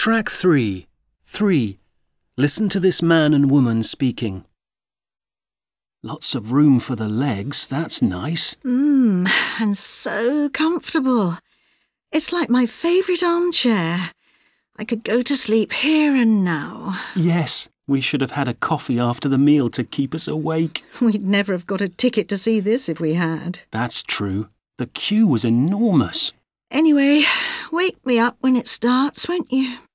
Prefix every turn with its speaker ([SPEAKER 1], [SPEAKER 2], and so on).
[SPEAKER 1] Track 3. 3. Listen to this man and woman speaking. Lots of room for the legs, that's nice.
[SPEAKER 2] And so comfortable. It's like my favourite armchair. I could go to sleep here and now.
[SPEAKER 1] Yes, we should have had a coffee after the meal to keep us awake.
[SPEAKER 2] We'd never have got a ticket to see this if we had.
[SPEAKER 1] That's true. The queue was enormous.
[SPEAKER 2] Anyway, wake me up when it starts, won't you?